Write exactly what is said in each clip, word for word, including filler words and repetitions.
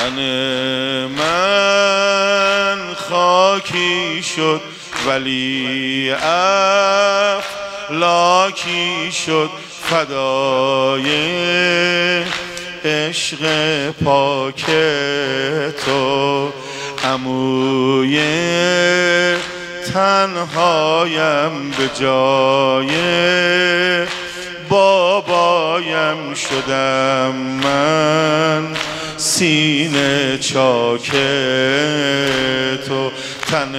تن من خاکی شد ولی افلاکی شد فدای عشق پاک تو. عموی تنهایم به جای بابایم شدم من سینه چاک تو. تن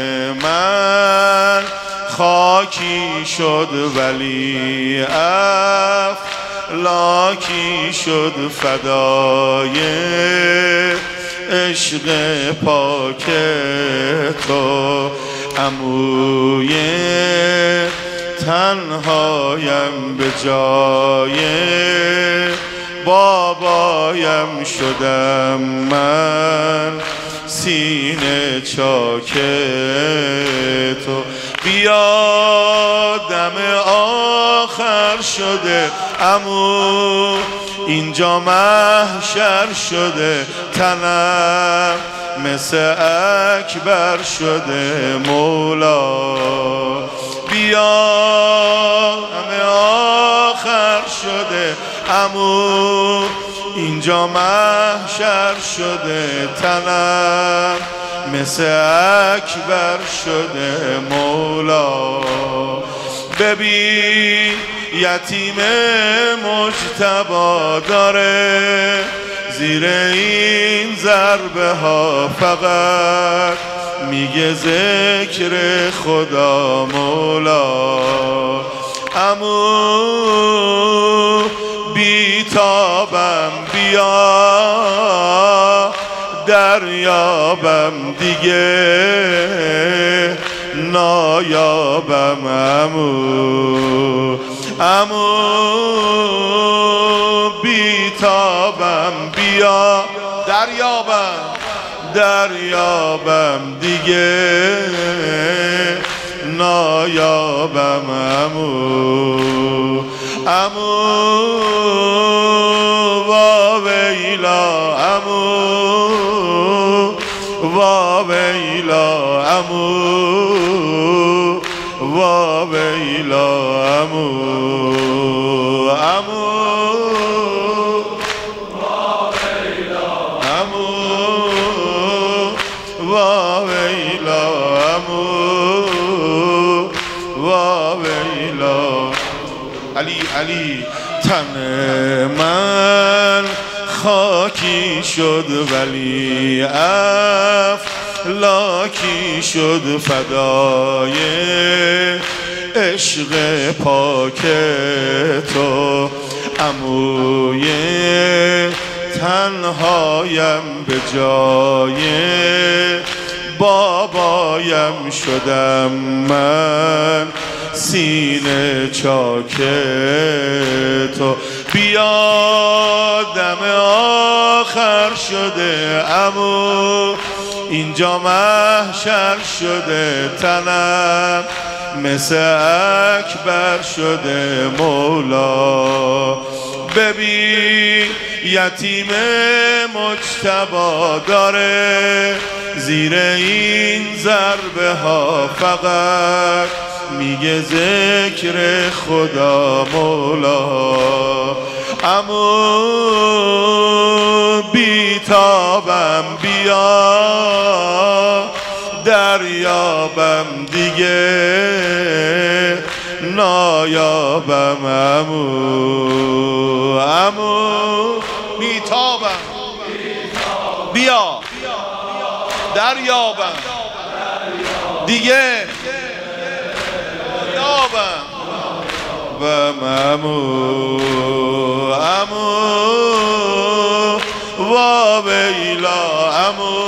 من خاکی شد ولی افلاکی شد فدای عشق پاک تو. عموی تنهایم به جای بابایم شدم من سینه چاک تو. بیا دم آخر شده عمو اینجا محشر شده. تنم مثل اکبر شده مولا. بیا همه آخر شده عمو اینجا محشر شده. تنم مثل اکبر شده مولا. ببین یتیم مجتبی داره زیر این ضربه ها فقط میگه ذکر خدا مولا. عمو بیتابم بیا دریابم دیگه نایابم عمو. عمو بیتابم بیا دریابم دریابم دیگه نایابم عمو. عمو وا ویلا عمو وا ویلا عمو وا ویلا عمو. عمو وا ویلا عمو وا ویلا عمو وا ویلا. علی علی تن من خاکی شد ولی افلاکی شد فدای عشق پاک تو. عموی تنهایم به جای بابایم شدم من سینه چاک تو. بیا دم آخر شده عمو اینجا محشر شده. تنم مثل اکبر شده مولا. ببین یتیم مجتبی داره زیر این ضربه ها فقط میگه ذکر خدا مولا. عمو بیتابم بیا دریابم دیگه نایابم عمو. عمو بیتابم بیا دریابم دیگه نایابم و عمو. عمو وا ویلا عمو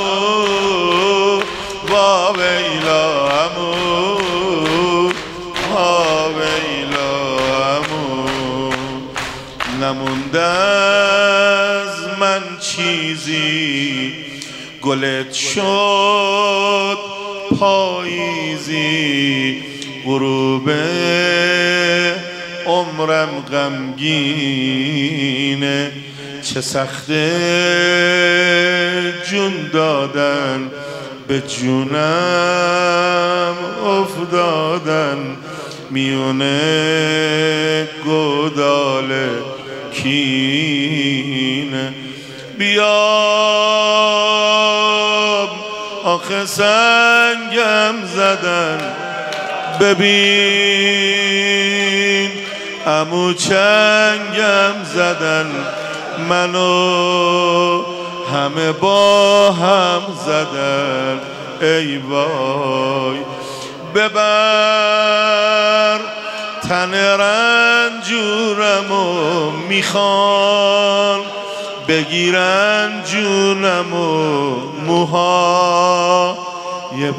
وا ویلا عمو وا ویلا عمو. نمونده از من چیزی گلت شد پاییزی غروب عمرم غمگینه، چه سخته جون دادن به جونم افتادن، میونه گودال کینه. بیام آخه سنگم زدن، ببین عمو چنگم زدن، منو همه با هم زدن. ای وای ببر تن رنجورمو، میخوان بگیرن جونمو، موها یه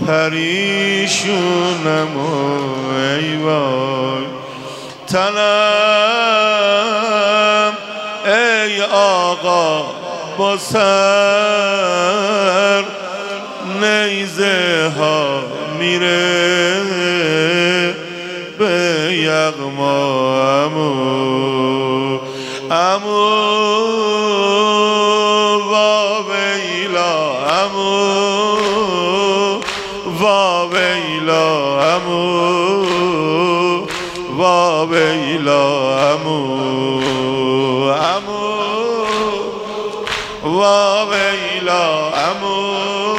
پریشونمو. ای وای تنم ای آقا با سر نیزه ها میره به یغما. عمو عمو وا ویلا، عمو وا ویلا، عمو وا ویلا، عمو عمو وا ویلا، عمو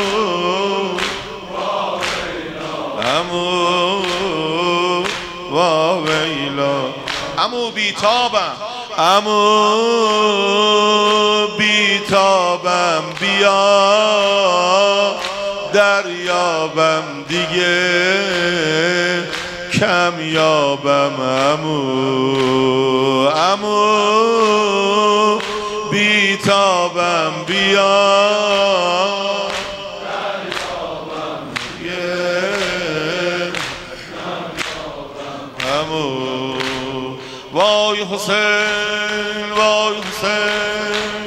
عمو وا ویلا. عمو بیتابم، عمو بیتابم، بیا دریابم دیگه کم یابم. عمو عمو بیتابم، بیا دریابم دیگه عمو. وای حسین وای حسین